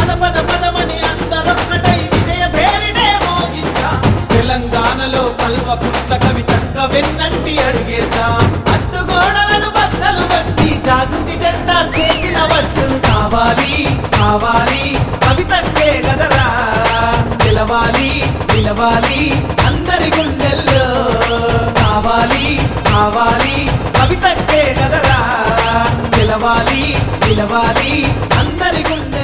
పద పదమని అందరొక్కటై విజయ పేరినే మోగించా తెలంగాణలో కల్వకుంట్ల కవితంక వెన్నంటి అడిగేద్దాం అడ్డుగోడలను బద్దలు బట్టి జాగృతి జెండా చేతిన వట్టు కావాలి కావాలి కవితక్కే గదరా నిలవాలి నిలవాలి అందరి గుండెల్లో కావాలి కావాలి కవితక్కే గదరా నిలవాలి నిలవాలి అందరి గుండె